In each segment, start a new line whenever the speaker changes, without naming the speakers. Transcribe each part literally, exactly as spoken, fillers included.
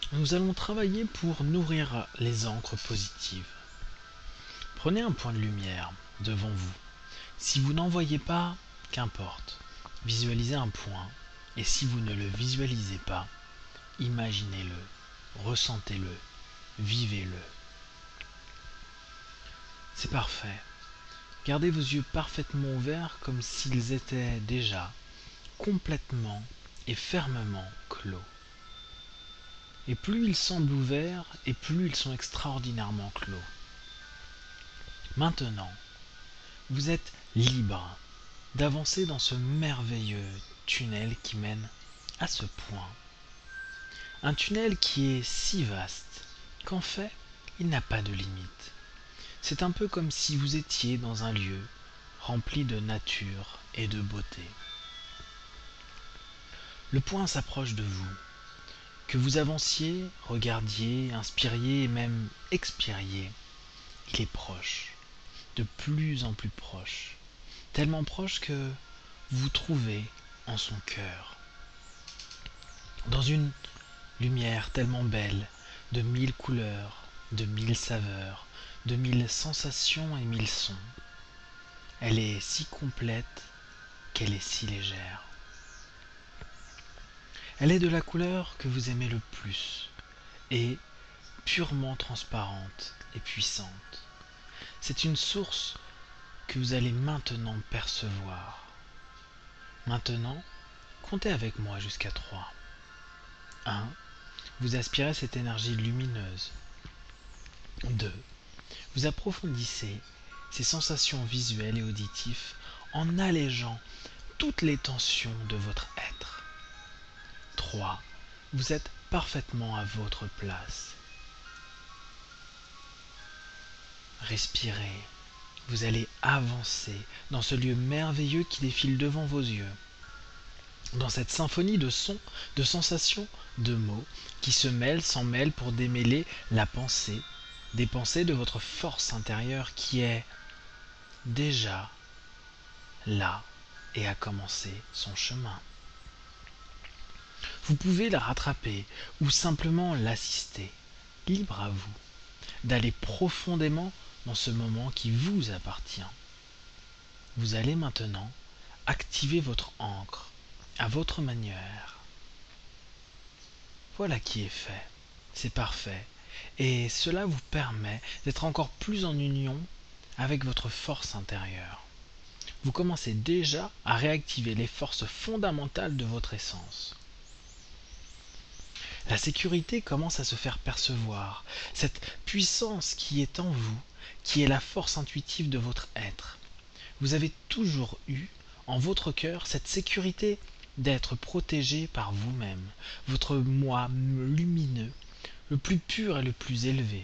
Nous allons travailler pour nourrir les encres positives. Prenez un point de lumière devant vous. Si vous n'en voyez pas, qu'importe. Visualisez un point, et si vous ne le visualisez pas, imaginez-le, ressentez-le, vivez-le. C'est parfait. Gardez vos yeux parfaitement ouverts comme s'ils étaient déjà complètement et fermement clos. Et plus ils semblent ouverts, et plus ils sont extraordinairement clos. Maintenant, vous êtes libre d'avancer dans ce merveilleux tunnel qui mène à ce point. Un tunnel qui est si vaste qu'en fait, il n'a pas de limite. C'est un peu comme si vous étiez dans un lieu rempli de nature et de beauté. Le point s'approche de vous. Que vous avanciez, regardiez, inspiriez et même expiriez, il est proche, de plus en plus proche, tellement proche que vous vous trouvez en son cœur. Dans une lumière tellement belle, de mille couleurs, de mille saveurs, de mille sensations et mille sons. Elle est si complète qu'elle est si légère. Elle est de la couleur que vous aimez le plus et purement transparente et puissante. C'est une source que vous allez maintenant percevoir. Maintenant, comptez avec moi jusqu'à trois. un. Vous aspirez cette énergie lumineuse. deux. Vous approfondissez ces sensations visuelles et auditives en allégeant toutes les tensions de votre être. trois. Vous êtes parfaitement à votre place. Respirez. Vous allez avancer dans ce lieu merveilleux qui défile devant vos yeux. Dans cette symphonie de sons, de sensations, de mots qui se mêlent, s'en mêlent pour démêler la pensée, des pensées de votre force intérieure qui est déjà là et a commencé son chemin. Vous pouvez la rattraper ou simplement l'assister, libre à vous d'aller profondément dans ce moment qui vous appartient. Vous allez maintenant activer votre ancre à votre manière. Voilà qui est fait, c'est parfait, et cela vous permet d'être encore plus en union avec votre force intérieure. Vous commencez déjà à réactiver les forces fondamentales de votre essence. La sécurité commence à se faire percevoir, cette puissance qui est en vous, qui est la force intuitive de votre être. Vous avez toujours eu en votre cœur cette sécurité d'être protégé par vous-même, votre moi lumineux, le plus pur et le plus élevé.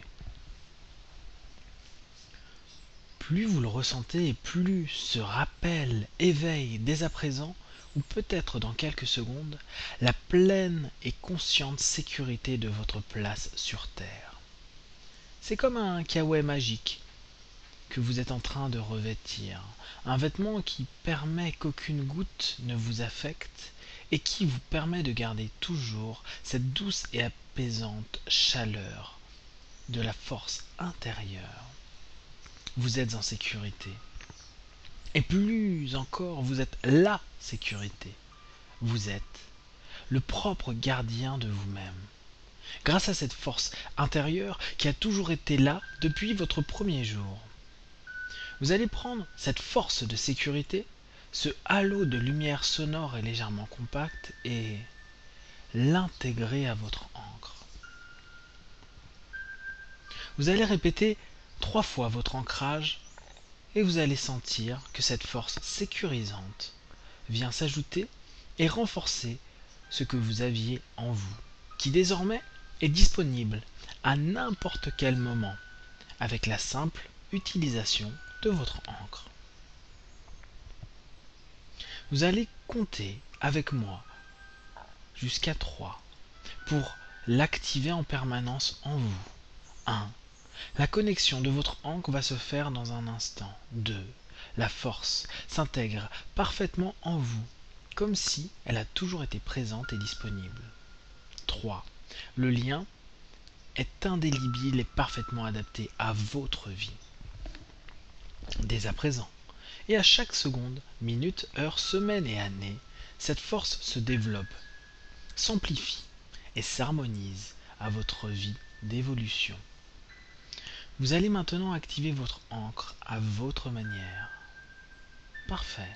Plus vous le ressentez et plus ce rappel éveille dès à présent, ou peut-être dans quelques secondes, la pleine et consciente sécurité de votre place sur Terre. C'est comme un kawaii magique que vous êtes en train de revêtir, un vêtement qui permet qu'aucune goutte ne vous affecte et qui vous permet de garder toujours cette douce et apaisante chaleur de la force intérieure. Vous êtes en sécurité. Et plus encore, vous êtes la sécurité. Vous êtes le propre gardien de vous-même. Grâce à cette force intérieure qui a toujours été là depuis votre premier jour. Vous allez prendre cette force de sécurité, ce halo de lumière sonore et légèrement compact, et l'intégrer à votre encre. Vous allez répéter trois fois votre ancrage et vous allez sentir que cette force sécurisante vient s'ajouter et renforcer ce que vous aviez en vous, qui désormais est disponible à n'importe quel moment avec la simple utilisation de votre encre. Vous allez compter avec moi jusqu'à trois pour l'activer en permanence en vous. un. La connexion de votre encre va se faire dans un instant. deux. La force s'intègre parfaitement en vous, comme si elle a toujours été présente et disponible. trois. Le lien est indélébile et parfaitement adapté à votre vie. Dès à présent, et à chaque seconde, minute, heure, semaine et année, cette force se développe, s'amplifie et s'harmonise à votre vie d'évolution. Vous allez maintenant activer votre ancre à votre manière. Parfait.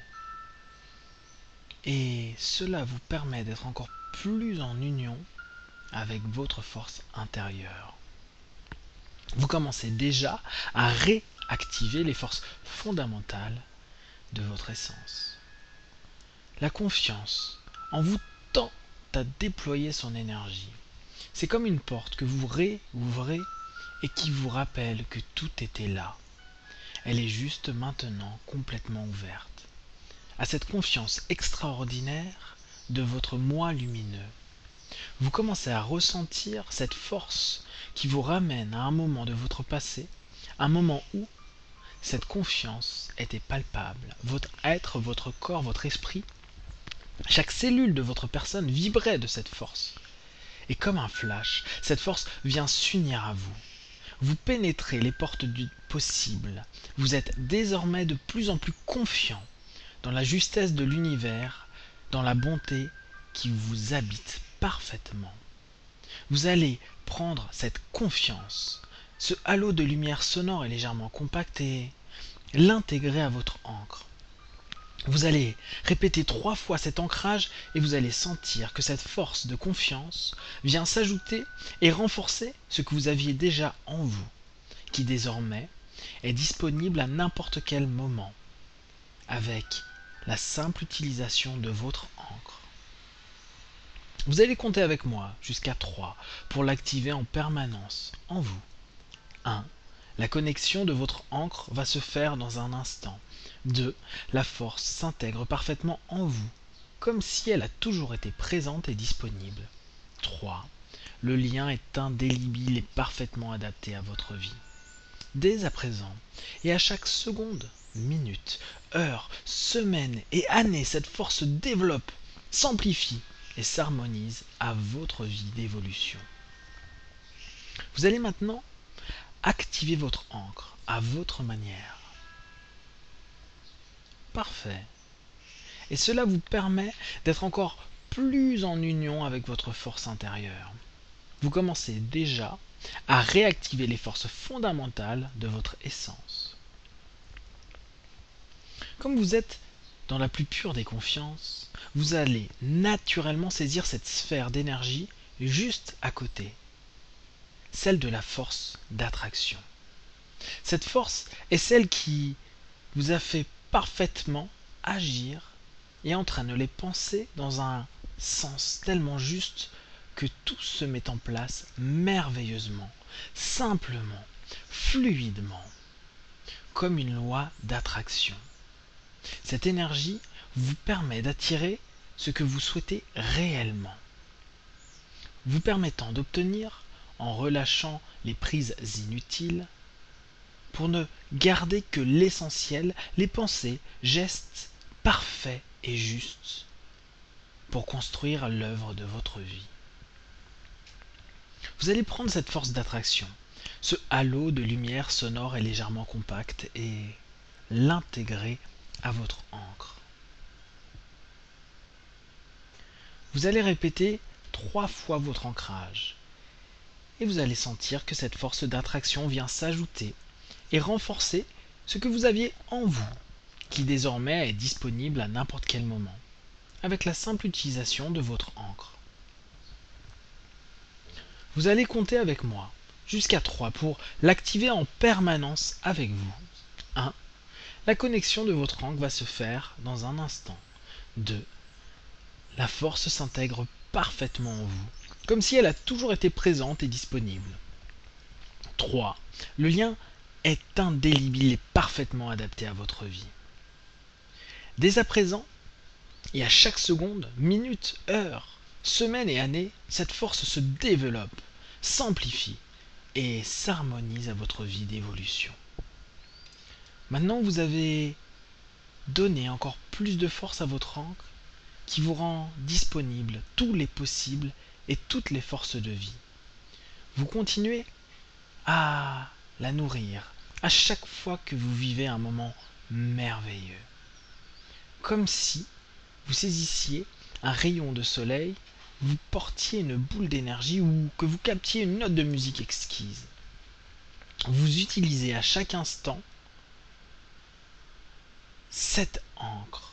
Et cela vous permet d'être encore plus en union avec votre force intérieure. Vous commencez déjà à réactiver les forces fondamentales de votre essence. La confiance en vous tend à déployer son énergie. C'est comme une porte que vous réouvrez et qui vous rappelle que tout était là. Elle est juste maintenant complètement ouverte à cette confiance extraordinaire de votre moi lumineux. Vous commencez à ressentir cette force qui vous ramène à un moment de votre passé, un moment où cette confiance était palpable. Votre être, votre corps, votre esprit, chaque cellule de votre personne vibrait de cette force. Et comme un flash, cette force vient s'unir à vous. Vous pénétrez les portes du possible. Vous êtes désormais de plus en plus confiant dans la justesse de l'univers, dans la bonté qui vous habite parfaitement. Vous allez prendre cette confiance, ce halo de lumière sonore et légèrement compact, et l'intégrer à votre ancre. Vous allez répéter trois fois cet ancrage et vous allez sentir que cette force de confiance vient s'ajouter et renforcer ce que vous aviez déjà en vous, qui désormais est disponible à n'importe quel moment, avec la simple utilisation de votre ancre. Vous allez compter avec moi jusqu'à trois pour l'activer en permanence en vous. un. La connexion de votre ancre va se faire dans un instant. deux. La force s'intègre parfaitement en vous, comme si elle a toujours été présente et disponible. trois. Le lien est indélébile et parfaitement adapté à votre vie. Dès à présent, et à chaque seconde, minute, heure, semaine et année, cette force se développe, s'amplifie et s'harmonise à votre vie d'évolution. Vous allez maintenant activer votre ancre à votre manière. Parfait. Et cela vous permet d'être encore plus en union avec votre force intérieure. Vous commencez déjà à réactiver les forces fondamentales de votre essence. Comme vous êtes dans la plus pure des confiances, vous allez naturellement saisir cette sphère d'énergie juste à côté, celle de la force d'attraction. Cette force est celle qui vous a fait parfaitement agir et entraîne les pensées dans un sens tellement juste que tout se met en place merveilleusement, simplement, fluidement, comme une loi d'attraction. Cette énergie vous permet d'attirer ce que vous souhaitez réellement, vous permettant d'obtenir, en relâchant les prises inutiles, pour ne garder que l'essentiel, les pensées, gestes parfaits et justes, pour construire l'œuvre de votre vie. Vous allez prendre cette force d'attraction, ce halo de lumière sonore et légèrement compact, et l'intégrer à votre ancre. Vous allez répéter trois fois votre ancrage, et vous allez sentir que cette force d'attraction vient s'ajouter et renforcer ce que vous aviez en vous, qui désormais est disponible à n'importe quel moment, avec la simple utilisation de votre ancre. Vous allez compter avec moi jusqu'à trois pour l'activer en permanence avec vous. un. La connexion de votre ancre va se faire dans un instant. deux. La force s'intègre parfaitement en vous, comme si elle a toujours été présente et disponible. trois. Le lien est indélébile et parfaitement adapté à votre vie. Dès à présent, et à chaque seconde, minute, heure, semaine et année, cette force se développe, s'amplifie et s'harmonise à votre vie d'évolution. Maintenant, vous avez donné encore plus de force à votre ancre qui vous rend disponible tous les possibles et toutes les forces de vie. Vous continuez à la nourrir à chaque fois que vous vivez un moment merveilleux. Comme si vous saisissiez un rayon de soleil, vous portiez une boule d'énergie ou que vous captiez une note de musique exquise. Vous utilisez à chaque instant cette encre.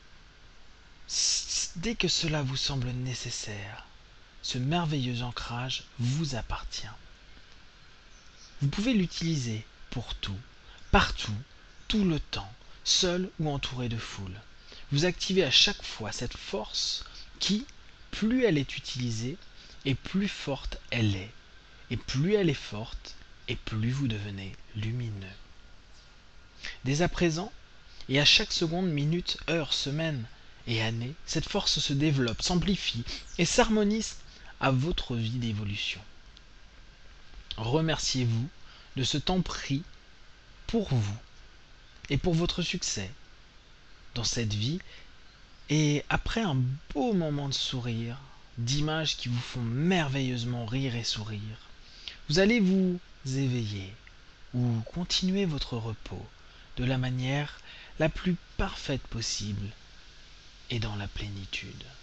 Dès que cela vous semble nécessaire, ce merveilleux ancrage vous appartient. Vous pouvez l'utiliser pour tout, partout, tout le temps, seul ou entouré de foule. Vous activez à chaque fois cette force qui, plus elle est utilisée, et plus forte elle est. Et plus elle est forte, et plus vous devenez lumineux. Dès à présent, et à chaque seconde, minute, heure, semaine et année, cette force se développe, s'amplifie et s'harmonise à votre vie d'évolution. Remerciez-vous de ce temps pris pour vous et pour votre succès dans cette vie, et après un beau moment de sourire, d'images qui vous font merveilleusement rire et sourire, vous allez vous éveiller ou continuer votre repos de la manière la plus parfaite possible et dans la plénitude.